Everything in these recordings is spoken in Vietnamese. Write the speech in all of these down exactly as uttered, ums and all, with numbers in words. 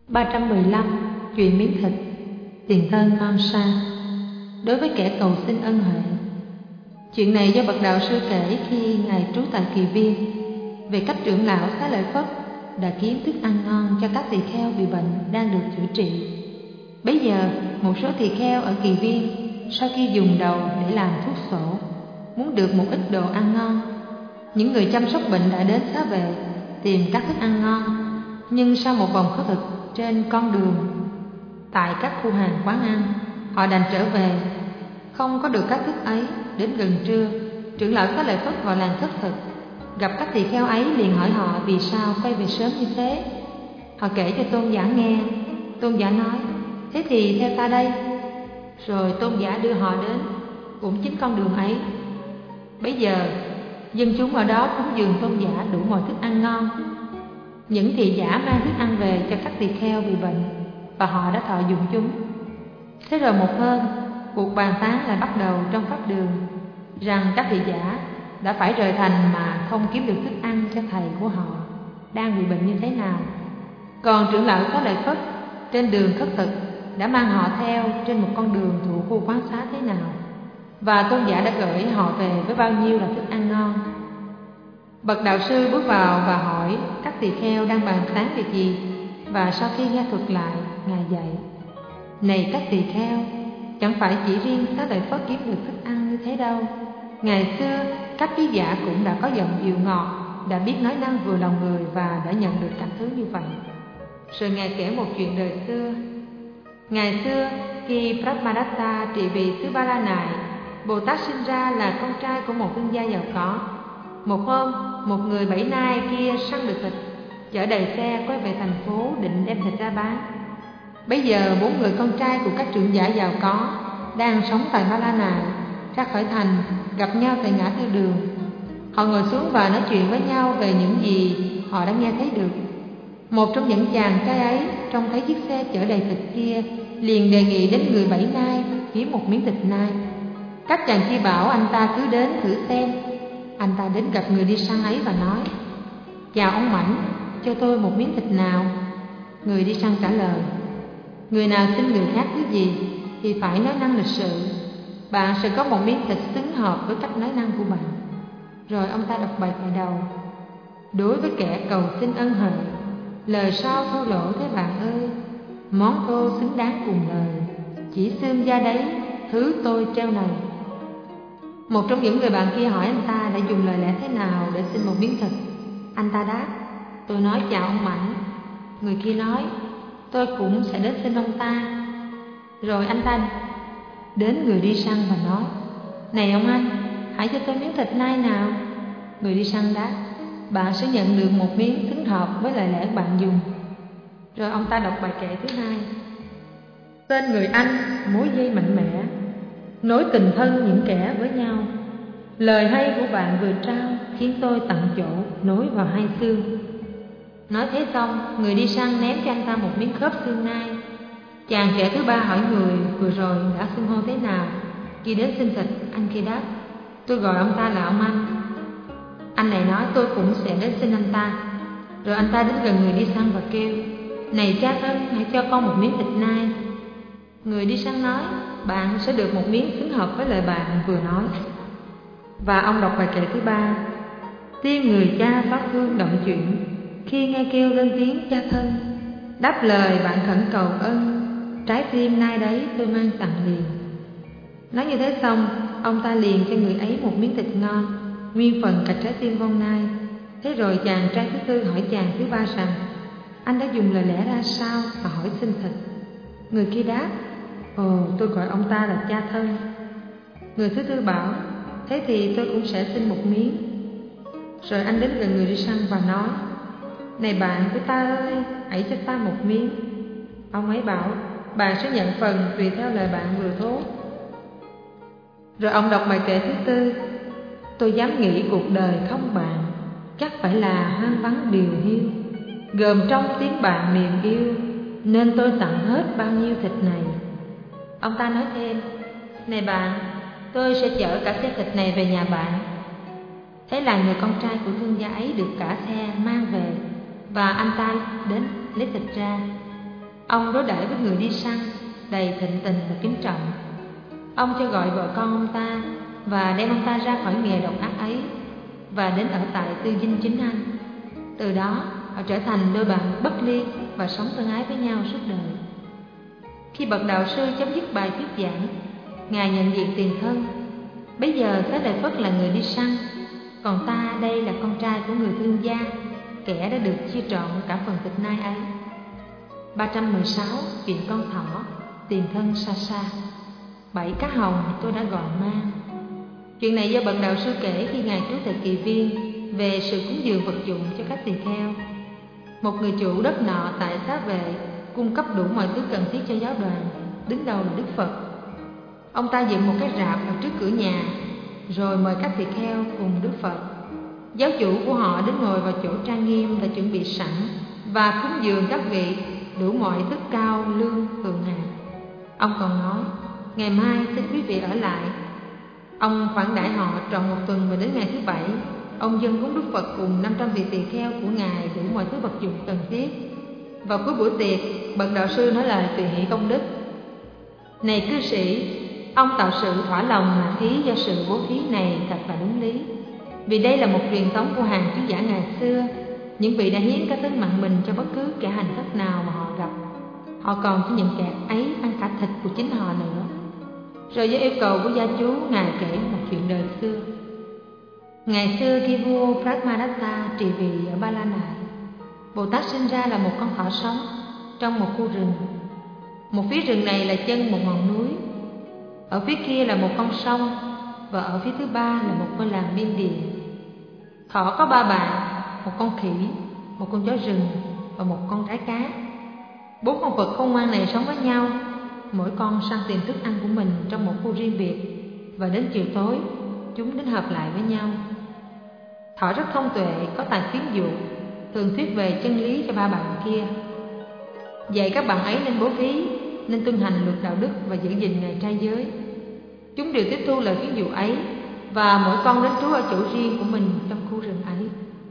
ba trăm mười lăm. Chuyện miếng thịt. Tiền thân non xa. Đối với kẻ cầu xin ân huệ. Chuyện này do bậc đạo sư kể khi ngài trú tại Kỳ Viên, về cách trưởng lão Xá Lợi Phất đã kiếm thức ăn ngon cho các tỳ kheo bị bệnh đang được chữa trị. Bấy giờ một số tỳ kheo ở Kỳ Viên sau khi dùng đầu để làm thuốc sổ, muốn được một ít đồ ăn ngon. Những người chăm sóc bệnh đã đến xá vệ tìm các thức ăn ngon, nhưng sau một vòng khất thực trên con đường tại các khu hàng quán ăn, họ đành trở về, không có được các thức ấy. Đến gần trưa, trưởng lão Xá Lợi Phất vào làng khất thực, gặp các tỳ kheo ấy liền hỏi họ vì sao quay về sớm như thế. Họ kể cho tôn giả nghe. Tôn giả nói: thế thì theo ta đây. Rồi tôn giả đưa họ đến cũng chính con đường ấy. Bấy giờ dân chúng ở đó cúng dường tôn giả đủ mọi thức ăn ngon. Những thị giả mang thức ăn về cho các tỳ kheo bị bệnh, và họ đã thọ dụng chúng. Thế rồi một hôm, cuộc bàn tán lại bắt đầu trong pháp đường, rằng các thị giả đã phải rời thành mà không kiếm được thức ăn cho thầy của họ đang bị bệnh như thế nào. Còn trưởng lão Xá Lợi Phất trên đường khất thực đã mang họ theo trên một con đường thuộc khu quán xá thế nào, và tôn giả đã gửi họ về với bao nhiêu là thức ăn ngon. Bậc đạo sư bước vào và hỏi các tỳ kheo đang bàn tán việc gì, và sau khi nghe thuật lại, ngài dạy: này các tỳ kheo, chẳng phải chỉ riêng Xá Lợi Phất kiếm được thức ăn như thế đâu. Ngày xưa các trí giả cũng đã có giọng dịu ngọt, đã biết nói năng vừa lòng người và đã nhận được các thứ như vậy. Rồi ngài kể một chuyện đời xưa. Ngày xưa khi Brahmadatta trị vì xứ Ba La Nại, Bồ Tát sinh ra là con trai của một thương gia giàu có. Một hôm, một người Bảy Nai kia săn được thịt, chở đầy xe quay về thành phố định đem thịt ra bán. Bây giờ bốn người con trai của các trưởng giả giàu có đang sống tại Ba La Nại ra khỏi thành, gặp nhau tại ngã tư đường. Họ ngồi xuống và nói chuyện với nhau về những gì họ đã nghe thấy được. Một trong những chàng trai ấy trông thấy chiếc xe chở đầy thịt kia, liền đề nghị đến người Bảy Nai kiếm một miếng thịt nai. Các chàng kia bảo anh ta cứ đến thử xem. Anh ta đến gặp người đi săn ấy và nói: chào ông Mãnh, cho tôi một miếng thịt nào. Người đi săn trả lời: người nào xin người khác thứ gì thì phải nói năng lịch sự. Bạn sẽ có một miếng thịt xứng hợp với cách nói năng của bạn. Rồi ông ta đọc bài kệ đầu: đối với kẻ cầu xin ân huệ, lời sau thô lỗ thế bạn ơi. Món thô xứng đáng cùng lời, chỉ xương da đấy, thứ tôi treo này. Một trong những người bạn kia hỏi anh ta đã dùng lời lẽ thế nào để xin một miếng thịt. Anh ta đáp: tôi nói chào ông Mãnh. Người kia nói: tôi cũng sẽ đến xin ông ta. Rồi anh ta đến người đi săn và nói: này ông anh, hãy cho tôi miếng thịt nai nào. Người đi săn đáp: bạn sẽ nhận được một miếng xứng hợp với lời lẽ bạn dùng. Rồi ông ta đọc bài kệ thứ hai: tên người Anh mối dây mạnh mẽ, nối tình thân những kẻ với nhau. Lời hay của bạn vừa trao khiến tôi tận chỗ nối vào hai xương. Nói thế xong, người đi săn ném cho anh ta một miếng khớp xương nai. Chàng trẻ thứ ba hỏi người vừa rồi đã xưng hô thế nào khi đến xin thịt. Anh kia đáp: tôi gọi ông ta là ông anh. Anh này nói: tôi cũng sẽ đến xin anh ta. Rồi anh ta đến gần người đi săn và kêu: này cha thân, hãy cho con một miếng thịt nai. Người đi săn nói: bạn sẽ được một miếng xứng hợp với lời bạn vừa nói. Và ông đọc bài kệ thứ ba: tim người cha xót thương động chuyện, khi nghe kêu lên tiếng cha thân. Đáp lời bạn khẩn cầu ân, trái tim nai đấy tôi mang tặng liền. Nói như thế xong, ông ta liền cho người ấy một miếng thịt ngon, nguyên phần cả trái tim con nai. Thế rồi chàng trai thứ tư hỏi chàng thứ ba rằng: anh đã dùng lời lẽ ra sao mà hỏi xin thịt? Người kia đáp: ồ, tôi gọi ông ta là cha thân. Người thứ tư bảo: thế thì tôi cũng sẽ xin một miếng. Rồi anh đến gần người đi săn và nói: này bạn của ta ơi, hãy cho ta một miếng. Ông ấy bảo: bạn sẽ nhận phần tùy theo lời bạn vừa thốt. Rồi ông đọc bài kệ thứ tư: tôi dám nghĩ cuộc đời không bạn, chắc phải là hoang vắng điều hiu. Gồm trong tiếng bạn miền yêu, nên tôi tặng hết bao nhiêu thịt này. Ông ta nói thêm: này bạn, tôi sẽ chở cả xe thịt này về nhà bạn. Thế là người con trai của thương gia ấy được cả xe mang về, và anh ta đến lấy thịt ra. Ông đối đãi với người đi săn đầy thịnh tình và kính trọng. Ông cho gọi vợ con ông ta và đem ông ta ra khỏi nghề độc ác ấy và đến ở tại tư dinh chính anh. Từ đó họ trở thành đôi bạn bất ly và sống thân ái với nhau suốt đời. Khi bậc đạo sư chấm dứt bài thuyết giảng, Ngài nhận diện tiền thân. Bây giờ Xá Lợi Phất là người đi săn, còn ta đây là con trai của người thương gia, kẻ đã được chia trọn cả phần tịch nai ấy. ba trăm mười sáu. Chuyện con thỏ, tiền thân xa xa. Bảy cá hồng tôi đã gọi mang. Chuyện này do bậc đạo sư kể khi Ngài trú tại Kỳ Viên về sự cúng dường vật dụng cho các tỳ kheo. Một người chủ đất nọ tại Xá Vệ cung cấp đủ mọi thứ cần thiết cho giáo đoàn, đứng đầu là Đức Phật. Ông ta dựng một cái rạp ở trước cửa nhà, rồi mời các tỳ kheo cùng Đức Phật. Giáo chủ của họ đến ngồi vào chỗ trang nghiêm đã chuẩn bị sẵn và cúng dường các vị đủ mọi thức cao lương thượng hạng. Ông còn nói, ngày mai xin quý vị ở lại. Ông khoản đãi họ trọn một tuần, và đến ngày thứ bảy, ông dâng cúng Đức Phật cùng năm trăm vị tỳ kheo của Ngài đủ mọi thứ vật dụng cần thiết. Vào cuối buổi tiệc, bậc đạo sư nói lời tùy hỷ công đức: Này cư sĩ, ông tạo sự thỏa lòng mà thí do sự bố thí này thật là đúng lý. Vì đây là một truyền thống của hàng chú giả ngày xưa. Những vị đã hiến cả tính mạng mình cho bất cứ kẻ hành khất nào mà họ gặp. Họ còn cho những kẻ ấy ăn cả thịt của chính họ nữa. Rồi do yêu cầu của gia chú, Ngài kể một chuyện đời xưa. Ngày xưa khi vua Brahmadatta trị vì ở Ba La Nại, Bồ Tát sinh ra là một con thỏ sống trong một khu rừng. Một phía rừng này là chân một ngọn núi, ở phía kia là một con sông, và ở phía thứ ba là một ngôi làng miên điền. Thỏ có ba bạn, một con khỉ, một con chó rừng và một con rái cá. Bốn con vật khôn ngoan này sống với nhau, mỗi con săn tìm thức ăn của mình trong một khu riêng biệt, và đến chiều tối chúng đến hợp lại với nhau. Thỏ rất thông tuệ, có tài khuyến dụ, thường thuyết về chân lý cho ba bạn kia, dạy các bạn ấy nên bố thí, nên tuân hành luật đạo đức và giữ gìn ngày trai giới. Chúng đều tiếp thu lời khuyến dụ ấy, và mỗi con đến trú ở chỗ riêng của mình trong khu rừng ấy.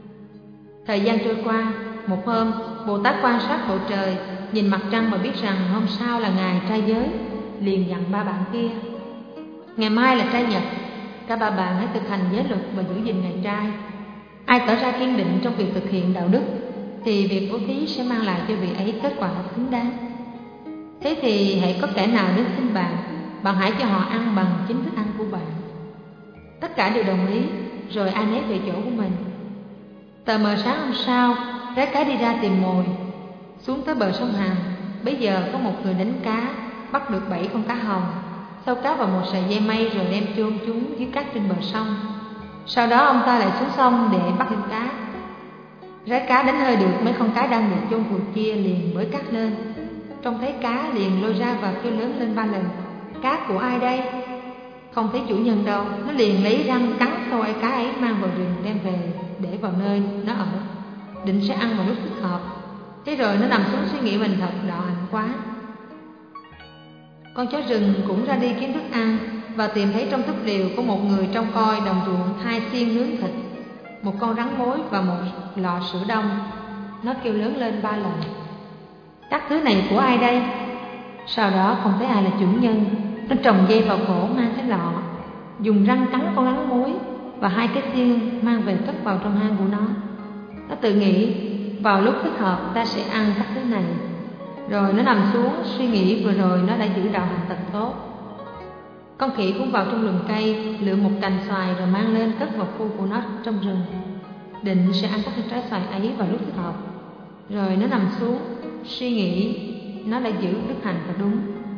Thời gian trôi qua, một hôm, Bồ Tát quan sát bầu trời, nhìn mặt trăng và biết rằng hôm sau là ngày trai giới, liền dặn ba bạn kia: Ngày mai là trai nhật, cả ba bạn hãy thực hành giới luật và giữ gìn ngày trai. Ai tỏ ra kiên định trong việc thực hiện đạo đức thì việc bố thí sẽ mang lại cho vị ấy kết quả xứng đáng. Thế thì hãy có kẻ nào đến xin bạn, bạn hãy cho họ ăn bằng chính thức ăn của bạn. Tất cả đều đồng ý, rồi ai nấy về chỗ của mình. Tờ mờ sáng hôm sau, rái cá đi ra tìm mồi. Xuống tới bờ sông Hằng, bấy giờ có một người đánh cá, bắt được bảy con cá hồng, sâu cá vào một sợi dây mây rồi đem chôn chúng dưới cát trên bờ sông. Sau đó ông ta lại xuống sông để bắt thêm cá. Rái cá đánh hơi được mấy con cá đang được chôn vùi kia, liền bới cát lên. Trông thấy cá liền lôi ra và kêu lớn lên ba lần: Cá của ai đây? Không thấy chủ nhân đâu, nó liền lấy răng cắn xôi cá ấy, mang vào rừng đem về để vào nơi nó ở, định sẽ ăn vào lúc thích hợp. Thế rồi nó nằm xuống suy nghĩ mình thật đạo hạnh quá. Con chó rừng cũng ra đi kiếm thức ăn, và tìm thấy trong túp lều có một người trông coi đồng ruộng hai xiên nướng thịt, một con rắn mối và một lọ sữa đông. Nó kêu lớn lên ba lần: Các thứ này của ai đây? Sau đó không thấy ai là chủ nhân. Nó trồng dây vào cổ mang cái lọ, dùng răng cắn con rắn mối và hai cái xiên mang về cất vào trong hang của nó. Nó tự nghĩ vào lúc thích hợp ta sẽ ăn các thứ này. Rồi nó nằm xuống suy nghĩ vừa rồi nó đã giữ đạo hạnh thật tốt. Con khỉ cũng vào trong lùm cây, lượm một cành xoài rồi mang lên cất vào khu của nó trong rừng, định sẽ ăn các trái xoài ấy vào lúc thích hợp. Rồi nó nằm xuống suy nghĩ nó đã giữ đức hạnh thật đúng.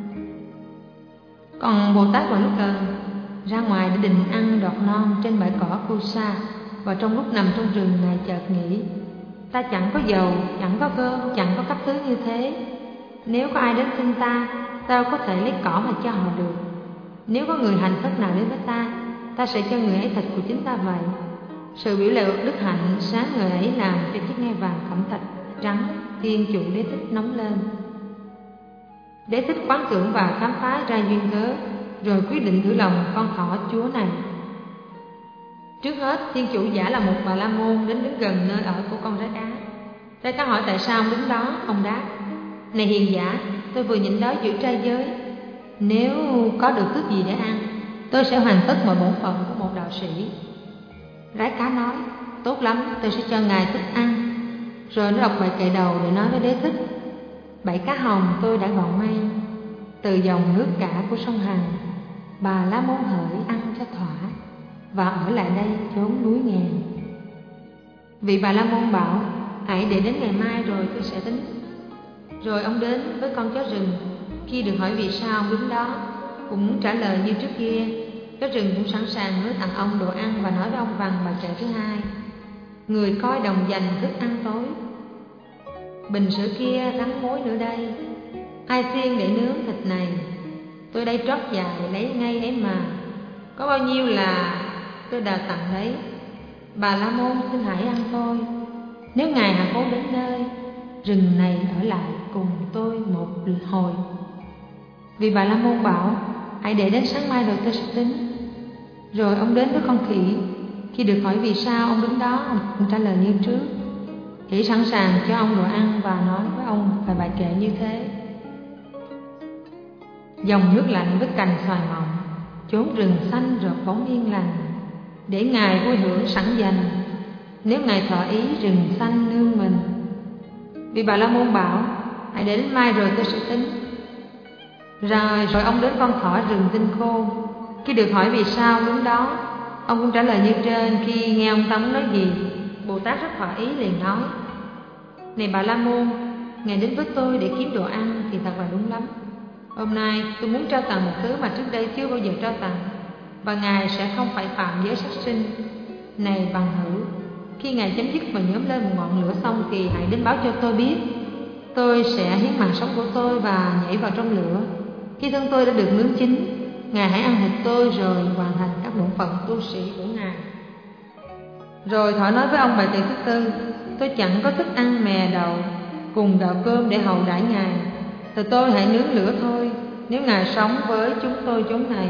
Còn Bồ Tát vào lúc cần ra ngoài để định ăn đọt non trên bãi cỏ Kusa, và trong lúc nằm trong rừng này chợt nghĩ: Ta chẳng có dầu, chẳng có cơm, chẳng có các thứ như thế. Nếu có ai đến xin ta, ta có thể lấy cỏ mà cho họ được. Nếu có người hành khất nào đến với ta, ta sẽ cho người ấy thịt của chính ta vậy. Sự biểu lộ đức hạnh sáng người ấy làm cho chiếc ngai vàng cẩm thạch trắng thiên chủ Đế Thích nóng lên. Đế Thích quán tưởng và khám phá ra duyên cớ, rồi quyết định thử lòng con thỏ chúa này. Trước hết, thiên chủ giả là một bà la môn đến đứng gần nơi ở của con rái cá. Rái cá hỏi tại sao ông đứng đó, ông đáp: Này hiền giả, tôi vừa nhịn đói giữ trai giới. Nếu có được thức gì để ăn, tôi sẽ hoàn tất mọi bổn phận của một đạo sĩ. Rái cá nói, tốt lắm, tôi sẽ cho ngài thức ăn. Rồi nó đọc bài kệ đầu để nói với Đế Thích. Bảy cá hồng tôi đã gọn mang từ dòng nước cả của sông Hằng. Bà La Môn hỡi ăn cho thỏa, và ở lại đây chốn núi ngàn. Vị Bà La Môn bảo, hãy để đến ngày mai rồi tôi sẽ tính. Rồi ông đến với con chó rừng. Khi được hỏi vì sao ông đứng đó, cũng trả lời như trước kia. Chó rừng cũng sẵn sàng hứa tặng ông đồ ăn và nói với ông rằng bài kệ thứ hai. Người coi đồng dành thức ăn tối. Bình sữa kia rắn mối nữa đây, ai xiên để nướng thịt này. Tôi đây trót dài lấy ngay ấy mà, có bao nhiêu là tôi đào tặng đấy. Bà La Môn xin hãy ăn thôi. Nếu ngài hạ cố đến nơi rừng này, ở lại cùng tôi một hồi. Vì Bà La Môn bảo, hãy để đến sáng mai rồi tôi sẽ tính. Rồi ông đến với con khỉ. Khi được hỏi vì sao ông đứng đó, ông trả lời như trước. Khỉ sẵn sàng cho ông đồ ăn và nói với ông về bài kệ như thế. Dòng nước lạnh với cành xoài mọng, chốn rừng xanh rợp bóng yên lành, để ngài vui hưởng sẵn dành, nếu ngài thọ ý rừng xanh nương mình. Vì Bà La Môn bảo, hãy để đến mai rồi tôi sẽ tính. Rồi rồi ông đến con thỏ rừng tinh khô. Khi được hỏi vì sao đứng đó, ông cũng trả lời như trên. Khi nghe ông Tống nói gì, Bồ Tát rất thỏa ý liền nói, này Bà La Môn, ngài đến với tôi để kiếm đồ ăn thì thật là đúng lắm. Hôm nay tôi muốn trao tặng một thứ mà trước đây chưa bao giờ trao tặng, và ngài sẽ không phải phạm giới sát sinh. Này bằng hữu, khi ngài chấm dứt và nhóm lên một ngọn lửa xong thì hãy đến báo cho tôi biết. Tôi sẽ hiến mạng sống của tôi và nhảy vào trong lửa. Khi thân tôi đã được nướng chín, ngài hãy ăn thịt tôi rồi hoàn thành các bổn phận tu sĩ của ngài. Rồi thọ nói với ông bài kệ thứ tư. Tôi chẳng có thức ăn mè đậu cùng gạo cơm để hầu đãi ngài, thì tôi hãy nướng lửa thôi, nếu ngài sống với chúng tôi chốn này.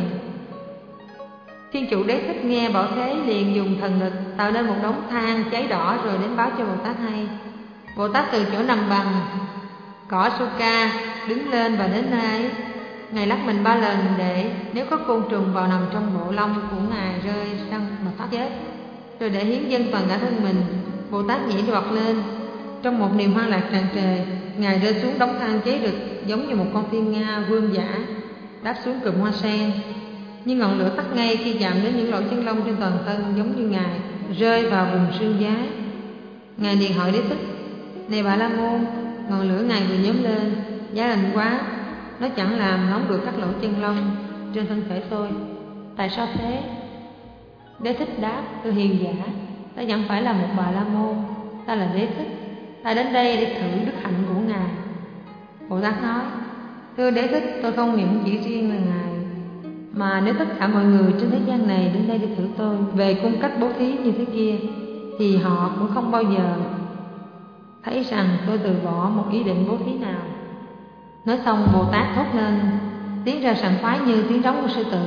Thiên chủ Đế Thích nghe bảo thế liền dùng thần lực tạo nên một đống than cháy đỏ, rồi đến báo cho Bồ Tát hay. Bồ Tát từ chỗ nằm bằng cỏ Suka đứng lên và đến nơi ấy. Ngài lắc mình ba lần để nếu có côn trùng vào nằm trong bộ lông của ngài rơi sang mà thoát chết. Rồi để hiến dâng toàn cả thân mình, Bồ Tát nhảy đoạt lên. Trong một niềm hoan lạc tràn trề, ngài rơi xuống đống than cháy rực giống như một con thiên nga vương giả đáp xuống cụm hoa sen. Nhưng ngọn lửa tắt ngay khi chạm đến những lỗ chân lông trên toàn thân, giống như ngài rơi vào vùng xương giá. Ngài liền hỏi Đế Thích, này Bà La Môn, ngọn lửa ngài vừa nhóm lên giá lạnh quá, nó chẳng làm nóng được các lỗ chân lông trên thân thể tôi, tại sao thế? Đế Thích đáp, thưa hiền giả, ta chẳng phải là một Bà La Môn, ta là Đế Thích, ta đến đây để thử đức hạnh của ngài. Bồ Tát nói, thưa Đế Thích, tôi không những chỉ riêng là ngài, mà nếu tất cả mọi người trên thế gian này đến đây để thử tôi về cung cách bố thí như thế kia, thì họ cũng không bao giờ thấy rằng tôi từ bỏ một ý định bố thí nào. Nói xong, Bồ Tát thốt lên tiếng ra sảng khoái như tiếng rống của sư tử.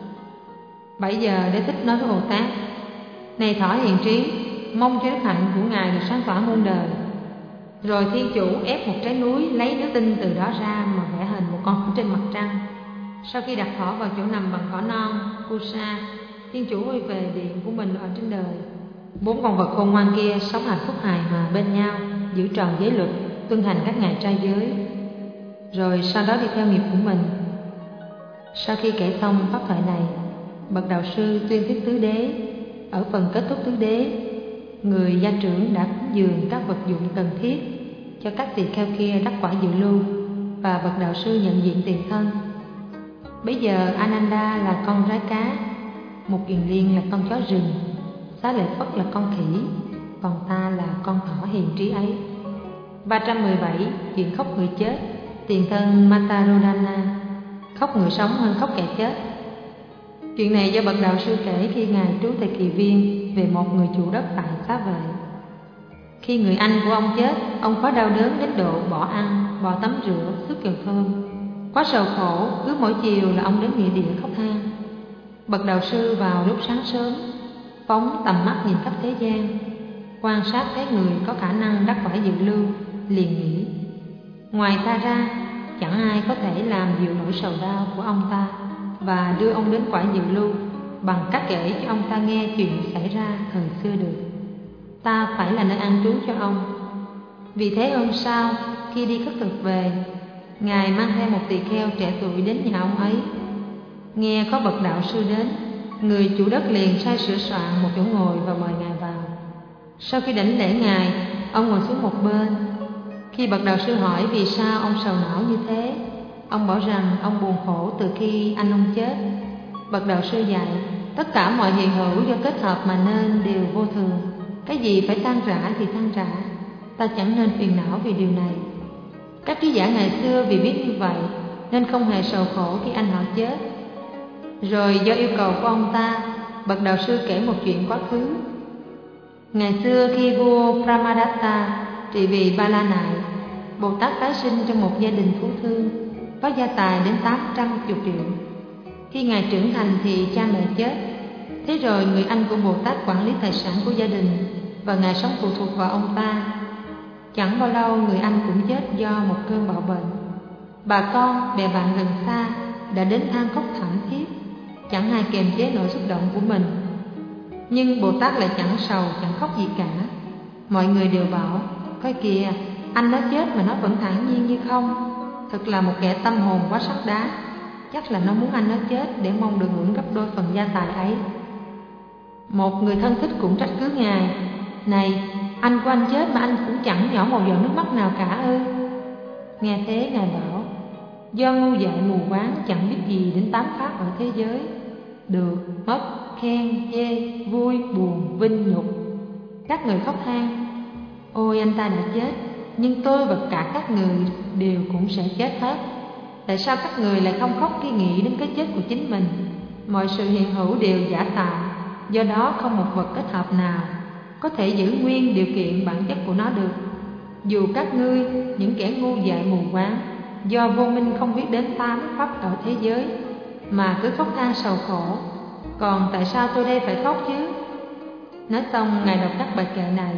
Bảy giờ Đế Thích nói với Bồ Tát, này thỏ hiền trí, mong cho đức hạnh của ngài được sáng tỏa muôn đời. Rồi thiên chủ ép một trái núi, lấy nước tinh từ đó ra mà vẽ hình một con hổ trên mặt trăng. Sau khi đặt thỏ vào chỗ nằm bằng cỏ non Kusa, thiên chủ quay về điện của mình ở trên đời. Bốn con vật khôn ngoan kia sống hạnh phúc hài hòa bên nhau, giữ tròn giới luật, tuân hành các ngày trai giới, rồi sau đó đi theo nghiệp của mình. Sau khi kể xong pháp thoại này, bậc đạo sư tuyên thuyết tứ đế. Ở phần kết thúc tứ đế, người gia trưởng đã cúng dường các vật dụng cần thiết cho các tỳ kheo kia đắc quả dự lưu, và bậc đạo sư nhận diện tiền thân. Bây giờ Ananda là con rái cá, Một Kiền Liên là con chó rừng, Xá Lợi Phất là con khỉ, còn ta là con thỏ hiền trí ấy. Ba trăm mười bảy. Chuyện khóc người chết. Tiền thân Matarodana, khóc người sống hơn khóc kẻ chết. Chuyện này do bậc đạo sư kể khi ngài trú tại Kỳ Viên về một người chủ đất tại Xá Vệ. Khi người anh của ông chết, ông có đau đớn đến độ bỏ ăn, bỏ tắm rửa, xước dầu thơm. Quá sầu khổ, cứ mỗi chiều là ông đến nghĩa địa khóc than. Bậc đạo sư vào lúc sáng sớm, phóng tầm mắt nhìn khắp thế gian, quan sát thấy người có khả năng đắc quả dự lưu, liền nghĩ: Ngoài ta ra, chẳng ai có thể làm dịu nỗi sầu đau của ông ta và đưa ông đến cõi diệu lưu bằng cách kể cho ông ta nghe chuyện xảy ra thời xưa được. Ta phải là nơi an trú cho ông. Vì thế hôm sau, khi đi khất thực về, Ngài mang theo một tỳ kheo trẻ tuổi đến nhà ông ấy. Nghe có bậc đạo sư đến, người chủ đất liền sai sửa soạn một chỗ ngồi và mời Ngài vào. Sau khi đảnh lễ Ngài, ông ngồi xuống một bên. Khi bậc đạo sư hỏi vì sao ông sầu não như thế, ông bảo rằng ông buồn khổ từ khi anh ông chết. Bậc đạo sư dạy, tất cả mọi hiện hữu do kết hợp mà nên đều vô thường. Cái gì phải tan rã thì tan rã, ta chẳng nên phiền não vì điều này. Các trí giả ngày xưa vì biết như vậy nên không hề sầu khổ khi anh họ chết. Rồi do yêu cầu của ông ta, bậc đạo sư kể một chuyện quá khứ. Ngày xưa khi vua Brahmadatta trị vì Ba La Nại, Bồ Tát tái sinh trong một gia đình phú thương, có gia tài đến tám trăm triệu. Khi Ngài trưởng thành thì cha mẹ chết. Thế rồi người anh của Bồ Tát quản lý tài sản của gia đình và Ngài sống phụ thuộc vào ông ta. Chẳng bao lâu người anh cũng chết do một cơn bạo bệnh. Bà con, bè bạn gần xa đã đến than khóc thảm thiết, chẳng ai kềm chế nỗi xúc động của mình. Nhưng Bồ Tát lại chẳng sầu, chẳng khóc gì cả. Mọi người đều bảo, coi kìa, anh nó chết mà nó vẫn thản nhiên như không. Thật là một kẻ tâm hồn quá sắt đá. Chắc là nó muốn anh nó chết để mong được hưởng gấp đôi phần gia tài ấy. Một người thân thích cũng trách cứ Ngài, này, anh của anh chết mà anh cũng chẳng nhỏ một giọt nước mắt nào cả ư? Nghe thế Ngài bảo, do ngu dại mù quáng chẳng biết gì đến tám pháp ở thế giới: được, mất, khen, chê, vui, buồn, vinh, nhục. Các người khóc than, ôi anh ta đã chết, nhưng tôi và cả các người đều cũng sẽ chết hết. Tại sao các người lại không khóc khi nghĩ đến cái chết của chính mình? Mọi sự hiện hữu đều giả tạo, do đó không một vật kết hợp nào có thể giữ nguyên điều kiện bản chất của nó được. Dù các ngươi, những kẻ ngu dại mù quáng, do vô minh không biết đến tám pháp ở thế giới, mà cứ khóc than sầu khổ, còn tại sao tôi đây phải khóc chứ? Nói xong, Ngài đọc các bài kệ này: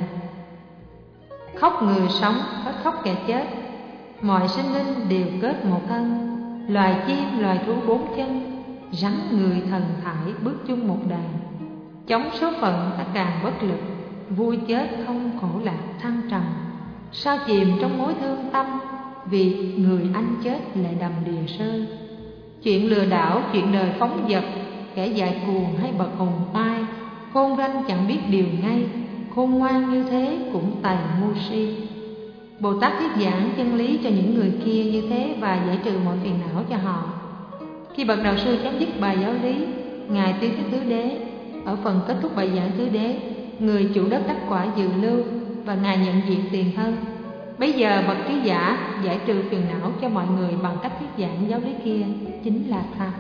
khóc người sống, hết khóc kẻ chết. Mọi sinh linh đều kết một thân, loài chim, loài thú bốn chân, rắn người thần thải bước chung một đàn. Chống số phận ta càng bất lực, vui chết không khổ lạc thăng trầm. Sao chìm trong mối thương tâm, vì người anh chết lại đầm đìa rơi. Chuyện lừa đảo, chuyện đời phóng dật, kẻ dại cuồng hay bậc hùng oai, khôn ranh chẳng biết điều ngay, khôn ngoan như thế cũng tày ngu si. Bồ Tát thuyết giảng chân lý cho những người kia như thế và giải trừ mọi phiền não cho họ. Khi bậc đạo sư chấm dứt bài giáo lý, Ngài tuyên thuyết tứ đế. Ở phần kết thúc bài giảng tứ đế, người chủ đất đắc quả dự lưu và Ngài nhận diện tiền thân. Bây giờ bậc trí giả giải trừ phiền não cho mọi người bằng cách thuyết giảng giáo lý kia, chính là Tha.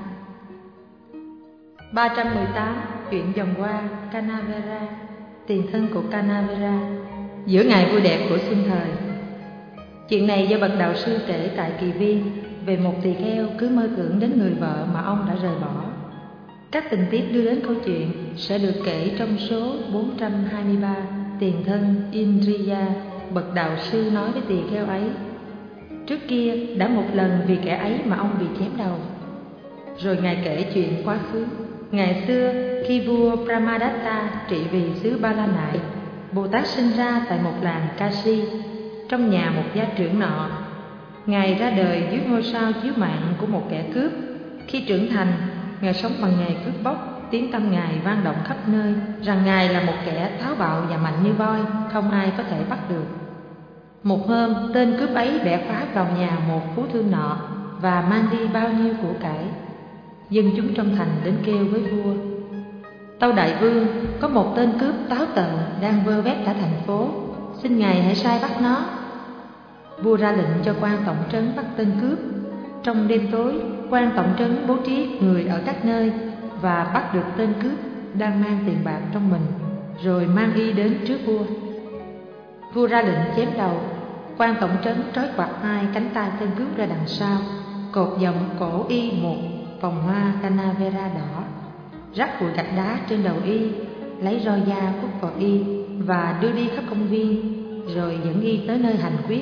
ba trăm mười tám. Chuyện dòng qua Kanavera. Tiền thân của Kanavera. Giữa ngày vui đẹp của xuân thời. Chuyện này do bậc đạo sư kể tại Kỳ Viên về một tỳ kheo cứ mơ tưởng đến người vợ mà ông đã rời bỏ. Các tình tiết đưa đến câu chuyện sẽ được kể trong số bốn trăm hai mươi ba. Tiền thân Indriya, bậc đạo sư nói với tỳ kheo ấy: trước kia đã một lần vì kẻ ấy mà ông bị chém đầu. Rồi Ngài kể chuyện quá khứ. Ngày xưa khi vua Brahmadatta trị vì xứ Ba La Nại, Bồ Tát sinh ra tại một làng Kashi, trong nhà một gia trưởng nọ. Ngài ra đời dưới ngôi sao chiếu mạng của một kẻ cướp. Khi trưởng thành, Ngài sống bằng nghề cướp bóc. Tiếng tăm Ngài vang động khắp nơi rằng Ngài là một kẻ táo bạo và mạnh như voi, không ai có thể bắt được. Một hôm, tên cướp ấy bẻ phá vào nhà một phú thương nọ và mang đi bao nhiêu của cải. Dân chúng trong thành đến kêu với vua: tâu đại vương, có một tên cướp táo tợn đang vơ vét cả thành phố, xin ngài hãy sai bắt nó. Vua ra lệnh cho quan tổng trấn bắt tên cướp. Trong đêm tối, quan tổng trấn bố trí người ở các nơi và bắt được tên cướp đang mang tiền bạc trong mình, rồi mang y đến trước vua. Vua ra lệnh chém đầu. Quan tổng trấn trói quạt hai cánh tay tên cướp ra đằng sau, cột vòng cổ y một vòng hoa Kanavera đỏ, rắc bụi gạch đá trên đầu y, lấy roi da quất vào y và đưa đi khắp công viên, rồi dẫn y tới nơi hành quyết,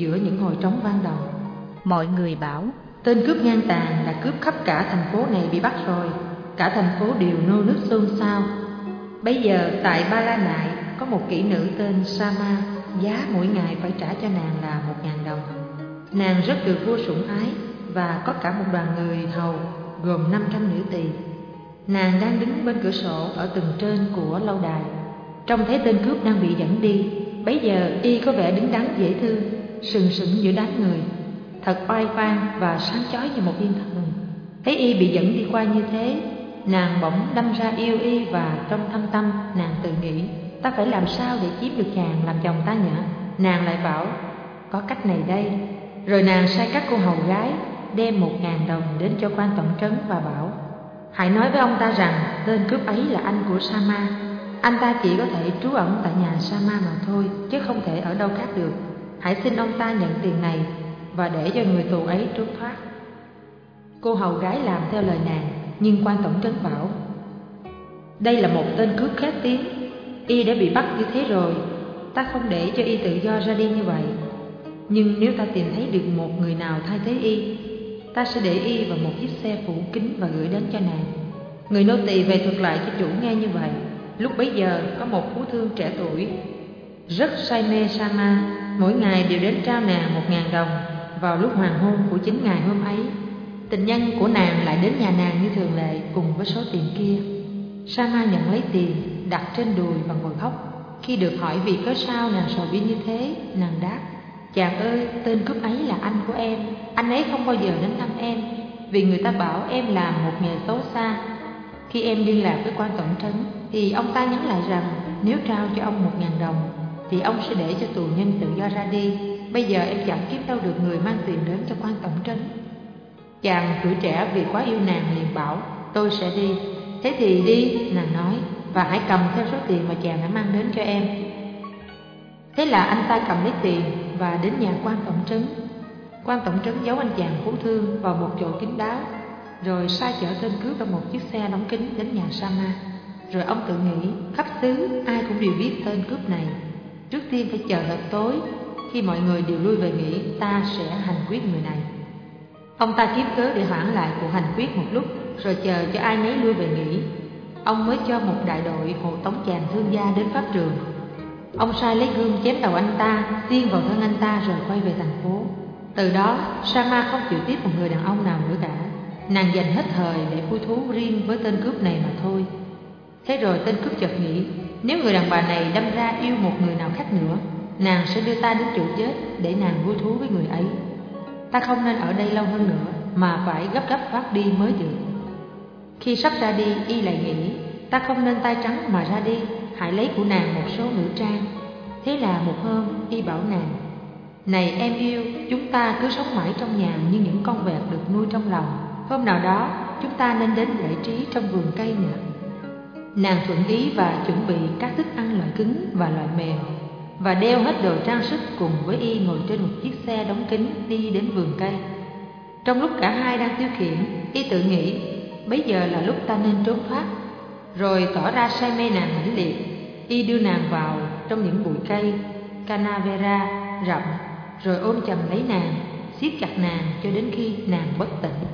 giữa những hồi trống vang động. Mọi người bảo: Tên cướp ngang tàn đã cướp khắp cả thành phố này bị bắt rồi. Cả thành phố đều nô nức xôn xao. Bây giờ tại Ba La Nại có một kỹ nữ tên Sama, giá mỗi ngày phải trả cho nàng là một ngàn đồng. Nàng rất được vua sủng ái và có cả một đoàn người hầu gồm năm trăm nữ tỳ. Nàng đang đứng bên cửa sổ ở tầng trên của lâu đài, trông thấy tên cướp đang bị dẫn đi. Bấy giờ y có vẻ đứng đắn dễ thương, sừng sững giữa đám người, thật oai oang và sáng chói như một thiên thần. Thấy y bị dẫn đi qua như thế, nàng bỗng đâm ra yêu y, và trong thâm tâm nàng tự nghĩ: ta phải làm sao để chiếm được chàng làm chồng ta nhỉ? Nàng lại bảo: có cách này đây. Rồi nàng sai các cô hầu gái đem một ngàn đồng đến cho quan tổng trấn và bảo: hãy nói với ông ta rằng tên cướp ấy là anh của Sama. Anh ta chỉ có thể trú ẩn tại nhà Sama mà thôi, chứ không thể ở đâu khác được. Hãy xin ông ta nhận tiền này và để cho người tù ấy trốn thoát. Cô hầu gái làm theo lời nàng, nhưng quan tổng trấn bảo: đây là một tên cướp khét tiếng, y đã bị bắt như thế rồi, ta không để cho y tự do ra đi như vậy. Nhưng nếu ta tìm thấy được một người nào thay thế y, ta sẽ để y vào một chiếc xe phủ kính và gửi đến cho nàng. Người nô tỳ về thuật lại cho chủ nghe như vậy. Lúc bấy giờ có một phú thương trẻ tuổi rất say mê Sama, mỗi ngày đều đến trao nàng một ngàn đồng vào lúc hoàng hôn của chính ngày hôm ấy. Tình nhân của nàng lại đến nhà nàng như thường lệ cùng với số tiền kia. Sama nhận lấy tiền, đặt trên đùi và ngồi khóc. Khi được hỏi vì cớ sao nàng sầu bi như thế, nàng đáp: chàng ơi, tên cướp ấy là anh của em. Anh ấy không bao giờ đến thăm em, vì người ta bảo em làm một nghề xấu xa. Khi em liên lạc với quan tổng trấn thì ông ta nhắn lại rằng nếu trao cho ông một ngàn đồng thì ông sẽ để cho tù nhân tự do ra đi. Bây giờ em chẳng kiếm đâu được người mang tiền đến cho quan tổng trấn. Chàng tuổi trẻ vì quá yêu nàng liền bảo: tôi sẽ đi. Thế thì đi, nàng nói, và hãy cầm theo số tiền mà chàng đã mang đến cho em. Thế là anh ta cầm lấy tiền và đến nhà quan tổng trấn. Quan tổng trấn giấu anh chàng phú thương vào một chỗ kín đáo, rồi sai chở tên cướp trong một chiếc xe đóng kín đến nhà Sama. Rồi ông tự nghĩ khắp xứ ai cũng đều biết tên cướp này. Trước tiên phải chờ thật tối, khi mọi người đều lui về nghỉ, ta sẽ hành quyết người này. Ông ta kiếm cớ để hoãn lại cuộc hành quyết một lúc, rồi chờ cho ai nấy lui về nghỉ. Ông mới cho một đại đội hộ tống chàng thương gia đến pháp trường. Ông sai lấy gươm chém đầu anh ta, xiên vào thân anh ta rồi quay về thành phố. Từ đó Sama không chịu tiếp một người đàn ông nào nữa cả. Nàng dành hết thời để vui thú riêng với tên cướp này mà thôi. Thế rồi tên cướp chợt nghĩ, nếu người đàn bà này đâm ra yêu một người nào khác nữa, nàng sẽ đưa ta đến chỗ chết để nàng vui thú với người ấy. Ta không nên ở đây lâu hơn nữa, mà phải gấp gấp thoát đi mới được. Khi sắp ra đi, y lại nghĩ, ta không nên tay trắng mà ra đi, hãy lấy của nàng một số nữ trang. Thế là một hôm, y bảo nàng: này em yêu, chúng ta cứ sống mãi trong nhà như những con vẹt được nuôi trong lòng. Hôm nào đó, chúng ta nên đến giải trí trong vườn cây nhỉ. Nàng thuận ý và chuẩn bị các thức ăn loại cứng và loại mềm, và đeo hết đồ trang sức cùng với y ngồi trên một chiếc xe đóng kín đi đến vườn cây. Trong lúc cả hai đang tiêu khiển, y tự nghĩ, bấy giờ là lúc ta nên trốn thoát. Rồi tỏ ra say mê nàng mãnh liệt, y đưa nàng vào trong những bụi cây canavera rậm, rồi ôm chầm lấy nàng, siết chặt nàng cho đến khi nàng bất tỉnh.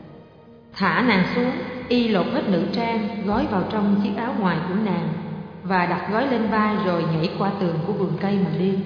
Thả nàng xuống, y lột hết nữ trang, gói vào trong chiếc áo ngoài của nàng và đặt gói lên vai, rồi nhảy qua tường của vườn cây mà đi.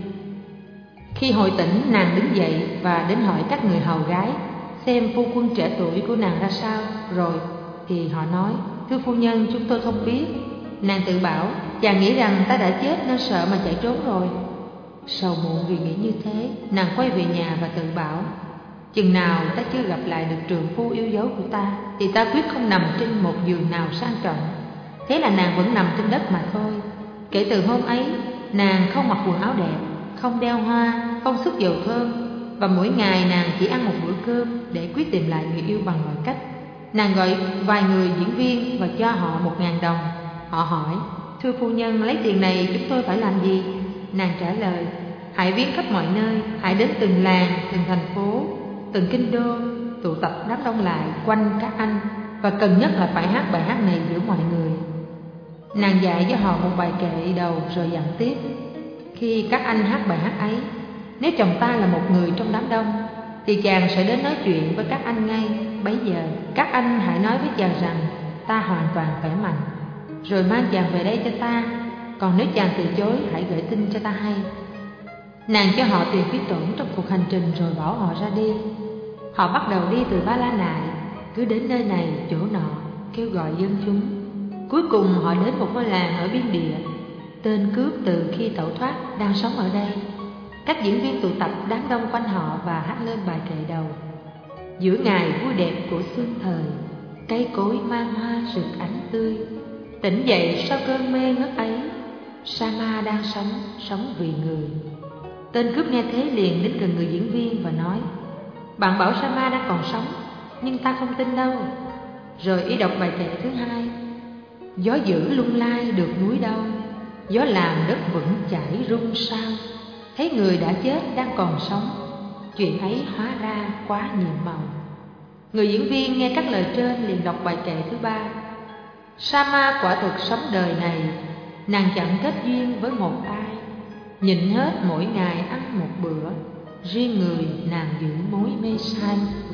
Khi hồi tỉnh, nàng đứng dậy và đến hỏi các người hầu gái xem phu quân trẻ tuổi của nàng ra sao. Rồi thì họ nói, thưa phu nhân, chúng tôi không biết. Nàng tự bảo, chàng nghĩ rằng ta đã chết nên sợ mà chạy trốn rồi. Sầu muộn vì nghĩ như thế, nàng quay về nhà và tự bảo, chừng nào ta chưa gặp lại được trượng phu yêu dấu của ta thì ta quyết không nằm trên một giường nào sang trọng. Thế là nàng vẫn nằm trên đất mà thôi. Kể từ hôm ấy, nàng không mặc quần áo đẹp, không đeo hoa, không xức dầu thơm, và mỗi ngày nàng chỉ ăn một bữa cơm để quyết tìm lại người yêu bằng mọi cách. Nàng gọi vài người diễn viên và cho họ một ngàn đồng. Họ hỏi, thưa phu nhân, lấy tiền này chúng tôi phải làm gì? Nàng trả lời, hãy viếng khắp mọi nơi, hãy đến từng làng, từng thành phố, từng kinh đô, tụ tập đám đông lại quanh các anh, và cần nhất là phải hát bài hát này giữa mọi người. Nàng dạy cho họ một bài kệ đầu rồi dặn tiếp, khi các anh hát bài hát ấy, Nếu chồng ta là một người trong đám đông thì chàng sẽ đến nói chuyện với các anh ngay. Bấy giờ các anh hãy nói với chàng rằng ta hoàn toàn khỏe mạnh, rồi mang chàng về đây cho ta. Còn nếu chàng từ chối, hãy gửi tin cho ta hay. Nàng cho họ tiền phí tổn trong cuộc hành trình rồi bảo họ ra đi. Họ bắt đầu đi từ Ba La Nại, cứ đến nơi này chỗ nọ, kêu gọi dân chúng. Cuối cùng họ đến một ngôi làng ở biên địa. Tên cướp từ khi tẩu thoát đang sống ở đây. Các diễn viên tụ tập đám đông quanh họ và hát lên bài kệ đầu. Giữa ngày vui đẹp của xuân thời, cây cối mang hoa rực ánh tươi. Tỉnh dậy sau cơn mê ngất ấy, Sama đang sống, sống vì người. Tên cướp nghe thế liền đến gần người diễn viên và nói: bạn bảo Sama đang còn sống, nhưng ta không tin đâu. Rồi y đọc bài kệ thứ hai: gió dữ lung lai được núi đâu, gió làm đất vững chãi rung sao. Thấy người đã chết đang còn sống, chuyện ấy hóa ra quá nhiệm màu. Người diễn viên nghe các lời trên liền đọc bài kệ thứ ba: Sama quả thực sống đời này, nàng chẳng kết duyên với một ai. Nhịn hết mỗi ngày ăn một bữa, riêng người nàng giữ mối mê say.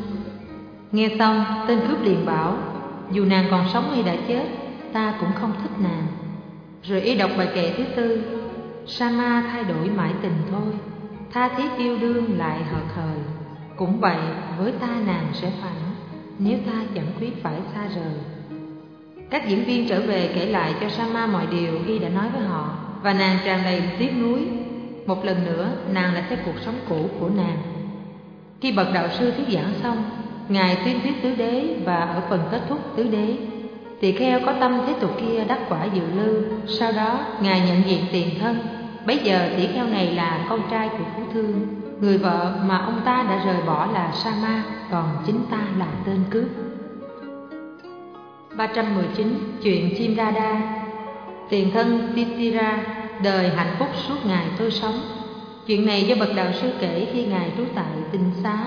Nghe xong, tên cướp liền bảo: dù nàng còn sống hay đã chết, ta cũng không thích nàng. Rồi y đọc bài kệ thứ tư: Sama thay đổi mãi tình thôi, tha thiết yêu đương lại hợt hời. Cũng vậy, với ta nàng sẽ phản, nếu ta chẳng quyết phải xa rời. Các diễn viên trở về kể lại cho Sama mọi điều y đã nói với họ, và nàng tràn đầy tiếc nuối. Một lần nữa, nàng lại thấy cuộc sống cũ của nàng. Khi bậc đạo sư thuyết giảng xong, ngài tuyên thuyết tứ đế, và ở phần kết thúc tứ đế, tỳ kheo có tâm thế tục kia đắc quả dự lưu. Sau đó ngài nhận diện tiền thân. Bấy giờ tỷ kheo này là con trai của Phú Thương, người vợ mà ông ta đã rời bỏ là Sama, còn chính ta là tên cướp. ba trăm mười chín. Chuyện chim đa đa. Tiền thân Titira đời hạnh phúc suốt ngày tôi sống. Chuyện này do bậc đạo sư kể khi ngài trú tại tinh xá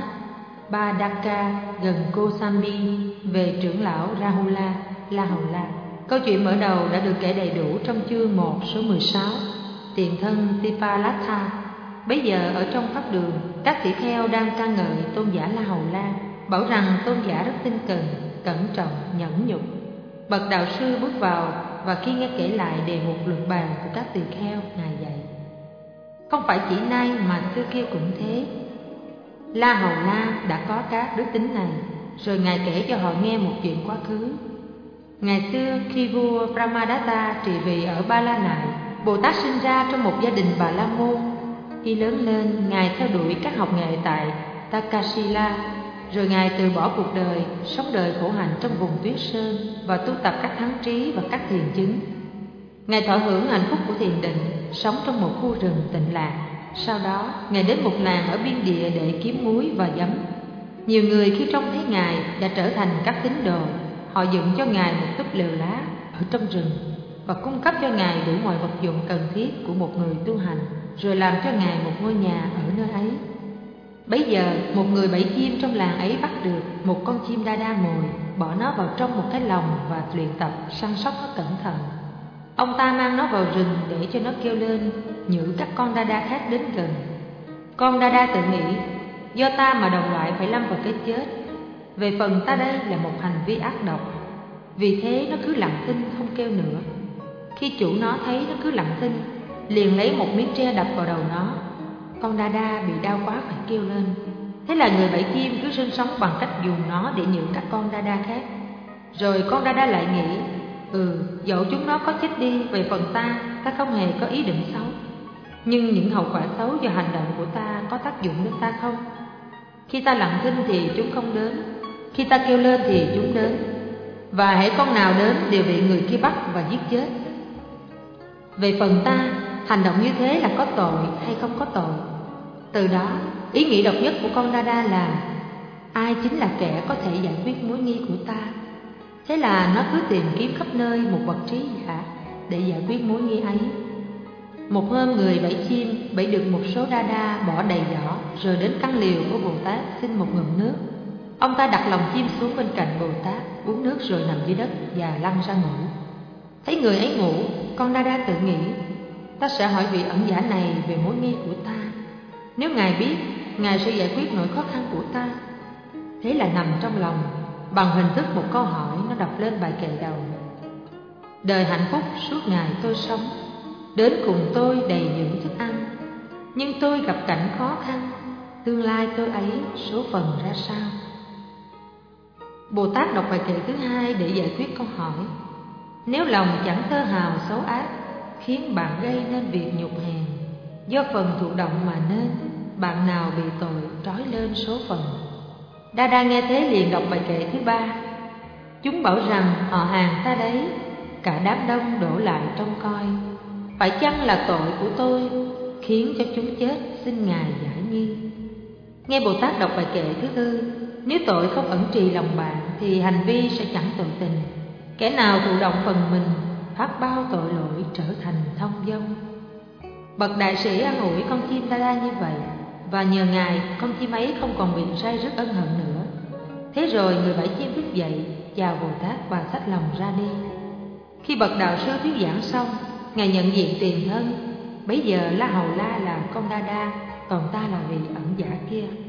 Badaka gần Kosambi về trưởng lão Rahula La Hầu La. Câu chuyện mở đầu đã được kể đầy đủ trong chương một số mười sáu. Tiền thân Tipalatha. Bấy giờ ở trong pháp đường, các tỷ kheo đang ca ngợi tôn giả La Hầu La, bảo rằng tôn giả rất tinh cần, cẩn trọng, nhẫn nhục. Bậc đạo sư bước vào, và khi nghe kể lại đề mục luận bàn của các tỳ kheo, ngài dạy: không phải chỉ nay mà xưa kia cũng thế. La Hầu La đã có các đức tính này. Rồi ngài kể cho họ nghe một chuyện quá khứ. Ngày xưa khi vua Brahmadatta trị vì ở Ba La Nại, Bồ Tát sinh ra trong một gia đình Bà La Môn. Khi lớn lên, ngài theo đuổi các học nghệ tại Takasila. Rồi ngài từ bỏ cuộc đời, sống đời khổ hạnh trong vùng tuyết sơn và tu tập các thắng trí và các thiền chứng. Ngài thọ hưởng hạnh phúc của thiền định, sống trong một khu rừng tịnh lạc. Sau đó, ngài đến một làng ở biên địa để kiếm muối và giấm. Nhiều người khi trông thấy ngài đã trở thành các tín đồ. Họ dựng cho ngài một túp lều lá ở trong rừng và cung cấp cho ngài đủ mọi vật dụng cần thiết của một người tu hành, rồi làm cho ngài một ngôi nhà ở nơi ấy. Bấy giờ, một người bẫy chim trong làng ấy bắt được một con chim đa đa mồi, bỏ nó vào trong một cái lồng và luyện tập săn sóc nó cẩn thận. Ông ta mang nó vào rừng để cho nó kêu lên, nhử các con đa đa khác đến gần. Con đa đa tự nghĩ, do ta mà đồng loại phải lâm vào cái chết. Về phần ta đây là một hành vi ác độc. Vì thế nó cứ lặng thinh không kêu nữa. Khi chủ nó thấy nó cứ lặng thinh, liền lấy một miếng tre đập vào đầu nó. Con đa đa bị đau quá phải kêu lên. Thế là người bẫy chim cứ sinh sống bằng cách dùng nó để nhử các con đa đa khác. Rồi con đa đa lại nghĩ, Ừ, dẫu chúng nó có chết đi, về phần ta, ta không hề có ý định xấu. Nhưng những hậu quả xấu do hành động của ta có tác dụng đến ta không? Khi ta lặng thinh thì chúng không đến, khi ta kêu lên thì chúng đến. Và hễ con nào đến đều bị người kia bắt và giết chết. Về phần ta, hành động như thế là có tội hay không có tội? Từ đó, ý nghĩ độc nhất của con đa đa là ai chính là kẻ có thể giải quyết mối nghi của ta. Thế là nó cứ tìm kiếm khắp nơi một vật trí giả để giải quyết mối nghi ấy. Một hôm, người bẫy chim bẫy được một số đa đa bỏ đầy giỏ, rồi đến căn liều của Bồ Tát xin một ngụm nước. Ông ta đặt lòng chim xuống bên cạnh Bồ Tát, uống nước rồi nằm dưới đất và lăn ra ngủ. Thấy người ấy ngủ, con đa đa tự nghĩ, ta sẽ hỏi vị ẩn giả này về mối nghi của ta. Nếu Ngài biết, Ngài sẽ giải quyết nỗi khó khăn của ta. Thế là nằm trong lòng, bằng hình thức một câu hỏi, nó đọc lên bài kệ đầu. Đời hạnh phúc suốt ngày tôi sống, đến cùng tôi đầy những thức ăn. Nhưng tôi gặp cảnh khó khăn, tương lai tôi ấy số phận ra sao? Bồ Tát đọc bài kệ thứ hai để giải quyết câu hỏi. Nếu lòng chẳng tơ hào xấu ác, khiến bạn gây nên việc nhục hèn, do phần thụ động mà nên, bạn nào bị tội trói lên số phận. Đa Đa nghe thế liền đọc bài kệ thứ ba. Chúng bảo rằng họ hàng ta đấy, cả đám đông đổ lại trông coi. Phải chăng là tội của tôi khiến cho chúng chết, xin Ngài giải nghi. Nghe Bồ Tát đọc bài kệ thứ tư. Nếu tội không ẩn trì lòng bạn thì hành vi sẽ chẳng tội tình. Kẻ nào thụ động phần mình, phát bao tội lỗi trở thành thông dong. Bậc đại sĩ an ủi con chim Đa Đa như vậy, và nhờ Ngài con chim ấy không còn bị say rứt ân hận nữa. Thế rồi người bẫy chim thức dậy, chào Bồ Tát và xách lòng ra đi. Khi bậc đạo sư thuyết giảng xong, Ngài nhận diện tiền thân. Bấy giờ La Hầu La là con Đa Đa, còn ta là vị ẩn giả kia.